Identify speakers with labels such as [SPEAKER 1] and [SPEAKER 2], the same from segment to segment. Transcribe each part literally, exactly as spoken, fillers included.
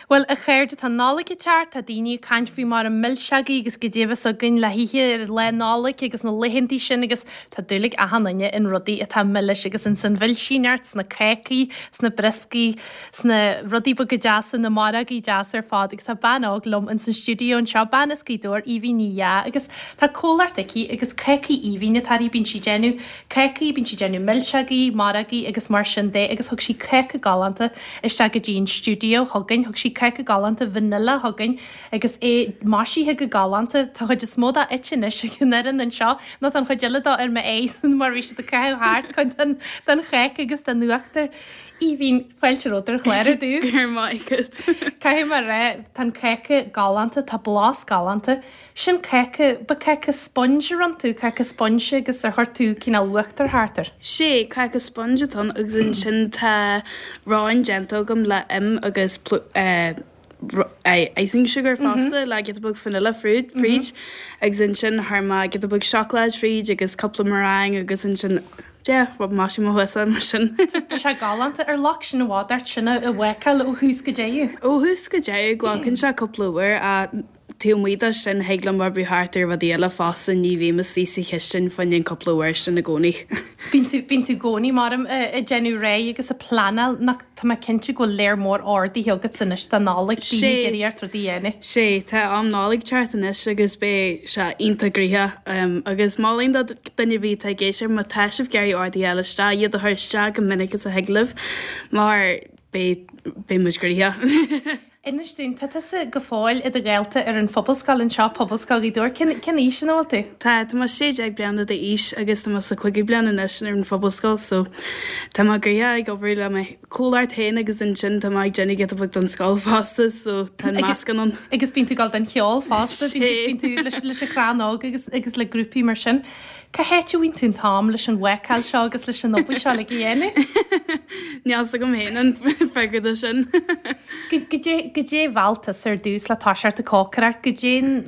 [SPEAKER 1] Well a chéirde tá nálaigh teart a daoine caiint faoi mar an millseagaí agus go déobh a gin le hithe ar le nálaigh agus na lehintí sin agus tá dúlaigh a hanine in rudaí a tá millis agus in san bhil síneart sna cécaí, sna briscaí, sna rudaí bu go deasan na maragaí deas ar fád agus tá banág lom in san stúdio an seo banas cíúir íhí níá agus tá cólartaí agus cécaí íhí na tarí bín si genú cécaí bín si genú millseagaí, maragaí agus mar sin dé agus thug si céca galanta iste go dín stúdio thugain thug si ceice galanta vanilla thugain agus é maisíthe go galanta tá chuid is móda itine se gnéan an seo nó an chuideladá ar me éan mar bhí a ceháart chuin den cheice agus den nuachtar í bhín fáilterótar chléir dú
[SPEAKER 2] Gur maigad.
[SPEAKER 1] Cai mar ré tan ceice galanta tá blás galanta sin ceice ba ceice sponge an tú ceice sponge agus ar tú cína luachtar hátar.
[SPEAKER 2] sé caiice sponge tan agus in sin tá ráin gentó gom le im agus icing sugar fásta le get a bug vanilla fruit fríd agus in sin harma get a bug chocolate fríd agus coppla meringue agus in sin wat más mo husan mar sin.
[SPEAKER 1] Tá se galanta ar lech sin bhád sinna a bhhacail ó hús go déú.
[SPEAKER 2] Ó hús go dé glácinn se coppplaúir a tíomíide sin heaglam mar buthtar bh déala fása ní bhí me sísa sin fanin coppplaúir sin na gcónaí.
[SPEAKER 1] Bín tú gcónaí marm a genú ré agus a planal nach tá cinnte go léir mór ordaí heagad sanis tá nálaigh díart ar dhéana.
[SPEAKER 2] sé tá am nálaigh teartanis agus bé se intagríthe agus málainn danne bhí tá géisiir má taiisih geirí ordaí eileiste iad a thuiriste go minicgus a heaglah mar bé muisgríthe.
[SPEAKER 1] Inistún tá sa go fáil i a ggéalta ar an fphobbalscail an seo poblscail í dúir cin í sin bhilta?
[SPEAKER 2] Tá Tá sé ag beanna de ís agus tá sa chuigi bleanna is ar an fphobbalscail so Tá gríthe ag go bhrí le me cóart héana agus in sin tá ag Jenny get bug don scáil fásta so tá máscan an.
[SPEAKER 1] Agus bín tú gáil den cheol fásta tú leis a chránág agus agus le grúpií mar sin. Ca héitúhain tún tám leis an bhaáil seo agus leis an nóú seo le dhéana?
[SPEAKER 2] Neas go héanaan fegur sin.
[SPEAKER 1] Go dé bhhaltas ar dús le táseart a cócarart go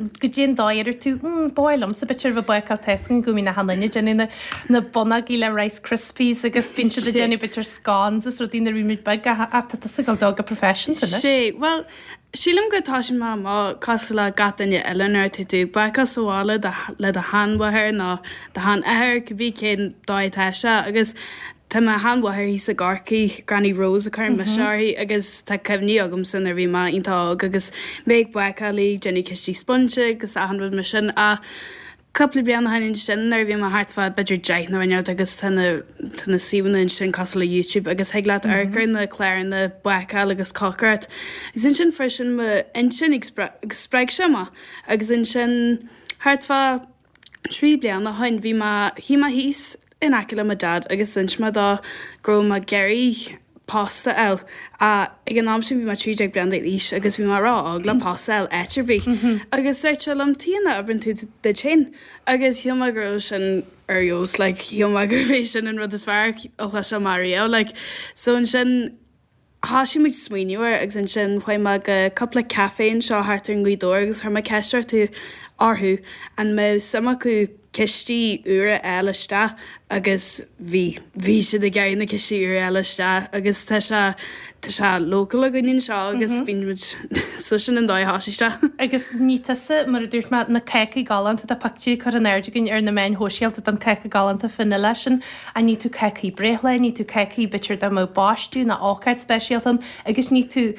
[SPEAKER 1] dé dáidir tú báilm sa bitir bh buáil tecan go mí na hanine Jenny na bonagí le Rice Krispies agus pinse a Jenny bitir scans is ru dtína rimid be a gal dog a profession.
[SPEAKER 2] sé well sílam gotá sin má má cos le gatainine eilenar tú tú bacha sála le a hanhathir ná de han air go bhí cén dáitteise agus Tá má hanhathir hí sa garcaí Granny Rose a chuir me seirí agus tá cemhní agam san ar bhí má ítá agus méid buicalí Jenny Kistí sponge agus a hanbud me sin a Coupla blian hain sin ar bhí mar hartfa beidir deith na bhainneart agus tanna síhanna sin cos le YouTube agus heaglaat arcar na chléir na buiceáil agus cocart. Is in sin freisin me in sin spreig sema agus in sin hartfa trí blian na hain bhí hí ma híos in aice ma dad agus in ma dá gro ma geirí pasta el a ag an am sin bhí mar tríide brand ís agus bhí mar rá ag le pasta el eitirbí agus sé am tíana a brin tú de chin agus hiomagro sin ar jos le hiomagurvééis sin an rud is fear ó lei se Mario le so an sin há si muid smuoinúir agus an sin chuim me go coppla caféin seo hartar an gcuidó agus thu me ceir tú orthú an me sama acu cistí ura eileiste agus bhí bhí si de gaiir na cistí ura eileiste agus tá se tá se local a gúinn seo agus bhín so sin an dóithháiste.
[SPEAKER 1] Agus nítasa mar a dúirt me na ceice galanta a pactí chu an airdiginn ar na main hóisialta an ceice galanta finna leisin a ní tú ceicí brethla, ní tú ceicí bitir do mó báistú na ácaid speisialtan agus ní tú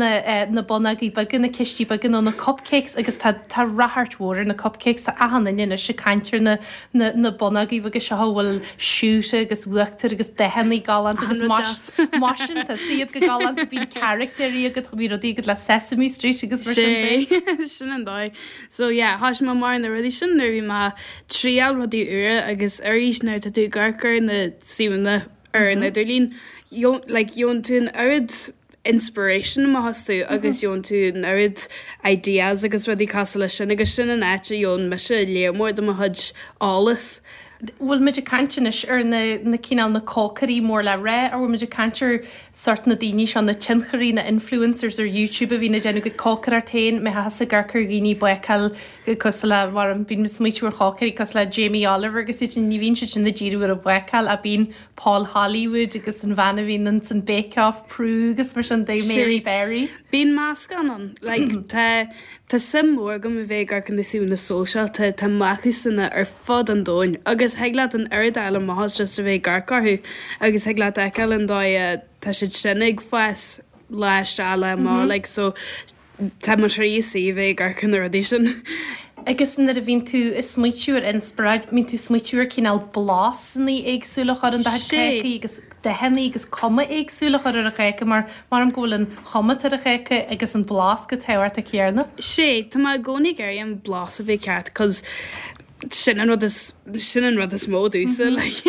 [SPEAKER 1] na bonagaí bagin na cistí bagin ó na cupcakes agus tá rathharthmór na cupcakes a ahanana inine se caiintir na na bonagaí agus se bhfuil siúse agus bhuaachtar agus dehannaí galant agus másin tá siad go galant bhí characterí agus bhí rodí go le Sesame Street agus
[SPEAKER 2] sé sin an dóid. So yeah, háis má mar na rudí sin nu bhí má tríal rudí ura agus arís nó tá tú garcar na síhanna ar na dúlín le dún tún arid inspiration má hasú agus dún tú arid ideas agus rudí cos lei sin agus sin an éite dún me se lémór do hud álas
[SPEAKER 1] Bhfuil muidir cantenis ar na cíál na cócarí mór le ré, ar bhfuil muidir cantir sort na daoine an na tincharí na influencers ar YouTube a bhí na déanú go cócar ar tain me has a garcur gíní buecail cos le war an bín smuitiúr chócarí cos le Jamie Oliver agus si ní bhín sin na ddíú ar a buecail a bín Paul Hollywood agus an bhena bhín san Bake Off Prú agus mar an dé Mary Berry.
[SPEAKER 2] Bín más gan an Tá sim mór go bhéh gar chun naú na social tá tá machu sanna ar fod an dóin agus heaglaat an airdáil an mahas just a bheith garcarthú agus heaglaat eiceil an dá tá siad sinnig fees le se le má le so tá mar trí sí bheith gar chun audition.
[SPEAKER 1] Agus na a bhín tú is smuitiúr inspiráid mín tú smuitiúr cíál blásnaí agsúlach ar an dachaí agus de hennaí agus cuma agsúlach ar a chéice mar mar an ggólann chomat ar a chéice agus an blás go tehairt a céarna.
[SPEAKER 2] sé Tá má gcónaí gar an blás a bheith ceart cos sin an rud is sin an rud is mó dúsa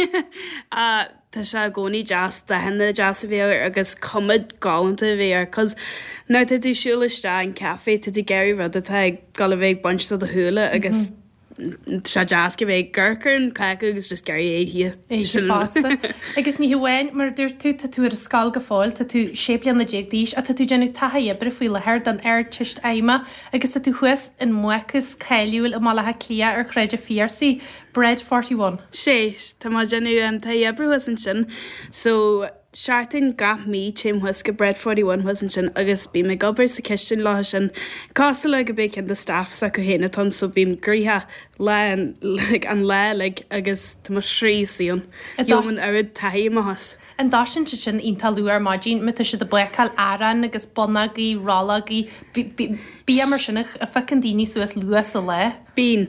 [SPEAKER 2] le Tá se gcónaí jazz de henna jazz a bhéir agus cumad gáanta a bhéir cos ná tú siúlaiste an caé tú geirí rud atá gal a bhéh bunsta a thuúla agus se jazz go bhéh ggurcar an caiice agus just geirí éhí.
[SPEAKER 1] É fásta. Agus ní bhhain mar dúir tú tá tú ar a scáil go fáil tá tú séplian na déagdíis a tá tú genú taií bre faoi lethir den air tuist aime agus tá tú chuas in muchas céiliúil a málathe clia ar chréide fiarsaí. Bread forty-one.
[SPEAKER 2] sé Tá má genú an tá ebrehas an sin so seaartain gap mí téim huasca Bread forty-one was an sin agus bí me gobar sa ceistin lá sin cása le go bé cin de staff sa go héna tan so bím gríthe le an le agus tá mar srí síon Joman arid taí mahas.
[SPEAKER 1] An dá sin sin íntal luar mágin me si de buecail aran agus bonagaí rálaí bí mar sinnach a fecin daoine suas luas a le.
[SPEAKER 2] Bín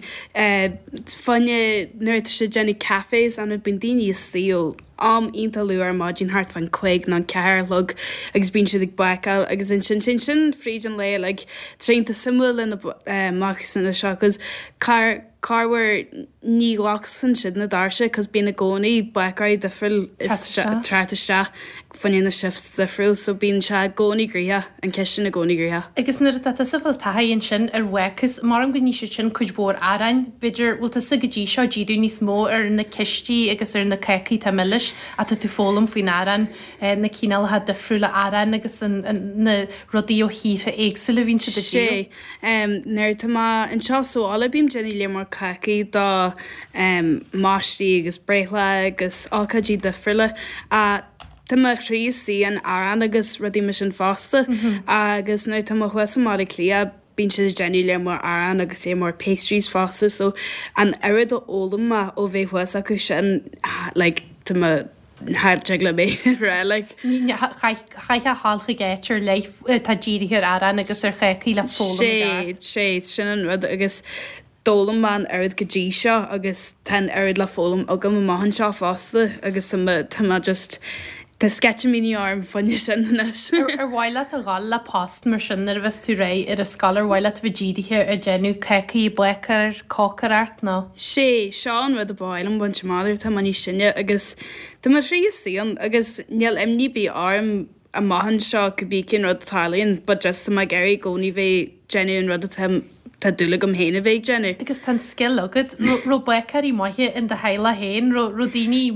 [SPEAKER 2] fanne nuirta sé Jenny cafés an bin daoine stíl am ínta luar mágin hart fan chuig ná ceirlog agus bín si ag buecail agus in sin sin sin fríd an le le trénta simú in mach san seo agus car Carhar ní lachsan siad na darse cos bína gcónaí buecaid difriúil is tráta se fanin na shift difriúil so bín se gcónaí gríthe an ceistin na gcónaí gríthe.
[SPEAKER 1] Agus nuair a sa bhfuil taiíonn sin ar bhuecas mar an gní sin chuid mór arain, beidir bhfuil sa go dtí seo ddíú níos mó ar na cistí agus ar na ceicí tá milliis a tá tú fólam faoin aran na cíálathe difriúla aran agus na rodí ó híre éagsúla bhín si
[SPEAKER 2] sé. Nair tá an seo sóála bím Jenny le mar caici dá máistí agus breithla agus ácadí de friúla a Tá chrí sí an aran agus rudí me sin fásta agus nó tá chuasa mar clia bín si Jenny le mar aran agus é mar pastries fásta so an airad ó ólam ó bhéh chuasa acu sin le tá Harteg le mé ra le
[SPEAKER 1] chaithe hálcha géitir le tá ddíirithir aran agus ar chéí le fóla
[SPEAKER 2] sé sé sin an rud agus dólam man airad go ddí seo agus ten airad le fólam a go maihan seo fásta agus tá just Tá sketch mí arm fanne sin
[SPEAKER 1] ar bhile a gáil le past mar sin ar bheits tú ré ar a scalar bhile a bhdíirithe ar genú ceici buecar cócarart ná.
[SPEAKER 2] sé seán rud a báil an buint máir tá maní sinne agus Tá mar rííon agus neal imní bí arm a maihan seo go bí cin rud talíonn, bud just sa geirí gcóí bheith genún rud a Tá dúla gom héna bhéh genú.
[SPEAKER 1] Agus tan skill agad ro buecarí maithe in de heile héin ro daoine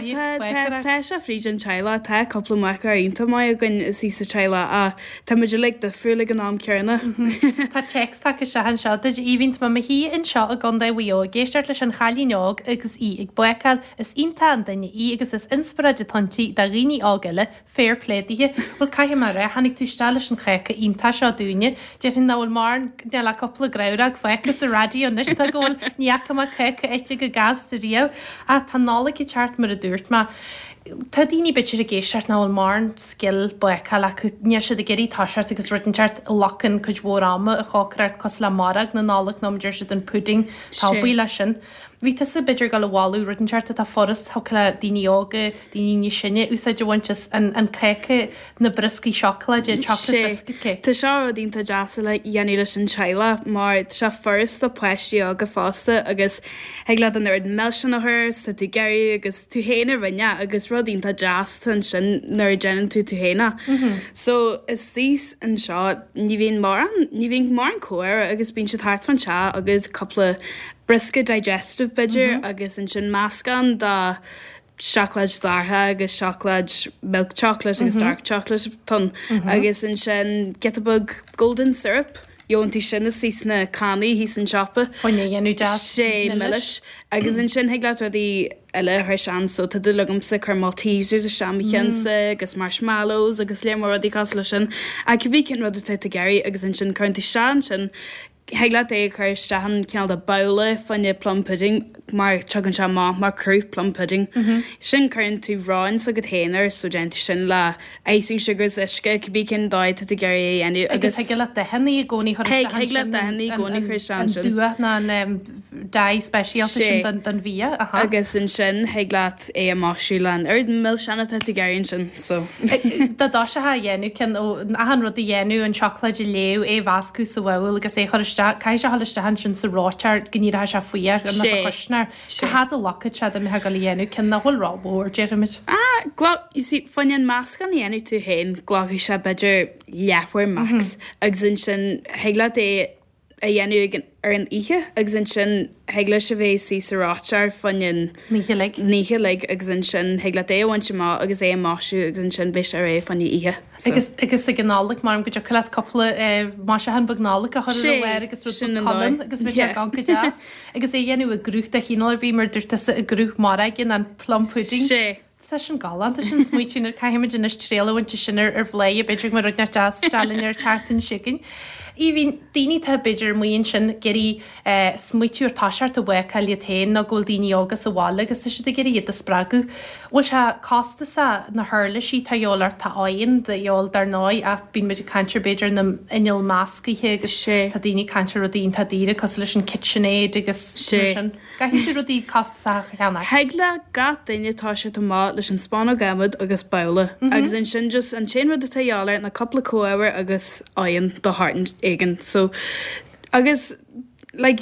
[SPEAKER 2] Tá se fríd an teile tá coppla mecha onanta mai a gin sí sa teile a tá muidir le de friúla an ná cearna.
[SPEAKER 1] Tá checks take se an seo idir íhínt ma hí in seo a gan bhío géisteart leis an chalíneog agus í ag buecail is ionta an daine í agus is inspiraide tantí de rií ágaile fér pléitithe bhil caiime mar ré hanig tú stáile an chécha ionta seo dúine de sin náhfuil mar de le coppla graurag foichas a radio nis a ggóil níachcha chécha éite go gas do riamh a tá nála i teart mar a dúirt má. Tá daoine bitir a géisiart náil mar skill buecail acu níor siad a geirí táseart agus rutinseart lachan chuid mhórama a chácraart cos le marag na nálaach nóidir siad an pudding tá buile sin. Bhí sa bidir go bháú rutinseart a forrast tho le daineoga daoine sinne úsáid bhaintes an ceice na briscí seola de chocolate.
[SPEAKER 2] Tá seo dínta deasa le dhéanúile sin teile mar se first a pleisí aga fásta agus ag le an nerd mel sin athir sa tú geirí agus tú héana rinne agus rodínta jazz tan sin nuair gean tú tú héna. So is sís an seo ní bhíon mar ní bhíon mar an cóir agus bíon si thart fan se agus coppla brisca digestive bidger agus an sin máscan dá chocolate dartha agus chocolate milk chocolate agus dark chocolate ton agus an sin Getabug golden syrup. Jóntí sin is sísna caní hí san chopa
[SPEAKER 1] Foine dhéanú de
[SPEAKER 2] sé milliis agus in sin heagla ruí eile ar sean so tá dulagam sa chu Maltesers a seamichansa agus marshmallows agus lémór í cos lei sin a cibí cin rud a geirí agus in sin chuintí sean sin heagla é chuir sean ceal a bailla fanne plum pudding mar tugann se má mar cruú plum pudding sin chuann tú ráin sa go héanaar so gentí sin le icing sugars isce cibí cin dáid a geirí enú
[SPEAKER 1] agus heile de hennaí a gcóí
[SPEAKER 2] heagla hennaí gcóí chuir sean sin
[SPEAKER 1] dua na da speisialta den bhí
[SPEAKER 2] agus in sin heaglaat é a máisiúlan ar mil sena a geironn sin so
[SPEAKER 1] Tá dá se ha dhéennn cin ahan rud a dhéennn an chocolate i léú é bhascú sa bhfuil agus é chuiste cai se halliste han sin sa ráteart gníad se fuiar an chuisnar se had a locha se me ha go dhéennn cin nahfuil rábór Jeremid.
[SPEAKER 2] Ah, glá sí fanin más gan dhéennn tú hen gláí se beidir leafhar max agus in sin heaglaat é a dhéennn ar an ihe agus in sin heagla se bhéh sí sa rátear fanin
[SPEAKER 1] níhe le
[SPEAKER 2] níhe le agus in sin heagla éhain se má agus é máisiú agus in sin bis ar é fanní ihe.
[SPEAKER 1] Agus agus ag gnálaach mar go chocolate coppla má se han bagnálaach a chuir agus sin agus gan go jazz agus é dhéanú a grúcht a chinál bhí mar dúirta a grúch mar gin an plum pudding.
[SPEAKER 2] sé.
[SPEAKER 1] Tá sin galant sin smuitiúnar caiimiid in trélahainte sinnar ar bléi a beidir mar runar jazz stalin ar tartan chicken. Í hín daoine tá beidir muon sin geirí smuitiúr táseart a bhha liatéin na ggóil daoine agus a bhála agus si geirí iad a sppragu. Bhil se cásta sa na thuirla sí taolalar tá áonn de dheol dar náid a bín meidir cantir beidir na inil máscaithe agus
[SPEAKER 2] sé
[SPEAKER 1] tá daoine cantir rodín tá díra cos leis an KitchenAid agus
[SPEAKER 2] sé
[SPEAKER 1] Gaithú rodí cásta cheanna.
[SPEAKER 2] Heagla ga daine tá se má leis an spána gamad agus bailla agus in sin just an chéanrad a taáir na coppla cóhar agus áon do háan igen so agus like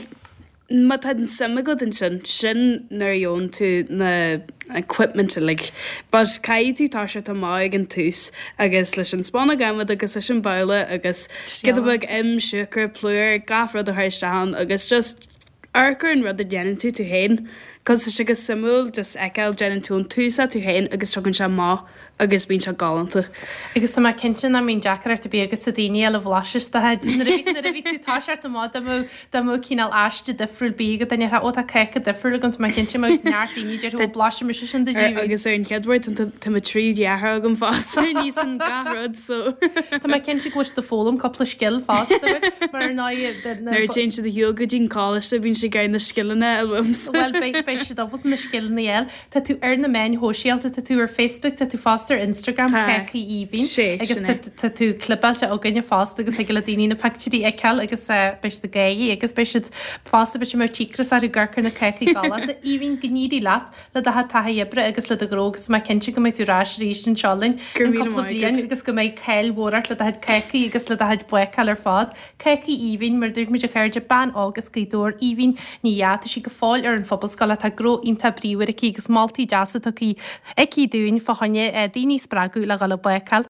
[SPEAKER 2] mat had an sama go in sin sin nar jón tú na equipment like but cai tú tá se tá má an tús agus leis an spána gamad agus leis an bailla agus get bug im siúcar pluúir gafrad a thir seán agus just arcar an rud a déanaan tú tú hain cos se go simú just eáil déanaan tú an túsa tú hain agus tugann se má agus bín se galanta.
[SPEAKER 1] Agus tá cinan a mín Jackar a bí agus a daine eile bhlasis ví tú táseart má mó cíál eiste difriúil bí go daine ó a ceice difriúil gom mai cinnte mo neartíníidir tú blaisi mar sin de
[SPEAKER 2] agus ar an cheadhhaid an tá trí deartha agam fás níos an garad so
[SPEAKER 1] Tá mai cinnte go de fólam coppla skill fás mar
[SPEAKER 2] nar te de hiú go dín cáiste bhín sé gain na skillna albums.
[SPEAKER 1] Well bei se dobut me skillna eil Tá tú ar na main hóisialta tá tú ar Facebook tá tú fást Instagram Keki Evin agus tú clipbalte ó gnne fást agus he le daine na pactí eil agus beis de gaí agus be fásta be mar tíras ar ggurcar na Keki gal Evin gníí leat le a taibre agus le arógus mai kense go méid túrás ríéis an Charlin agus go méid ceilhórat le a Keki agus le a bueil ar fád Keki Evin mar dúir muidir chuir ban agus goúir Evin níheata si go fáil ar an fphobal tá gro inta bríúir a agus maltaí deasa í ag dún fáhanne daoine sppragu le gal bueil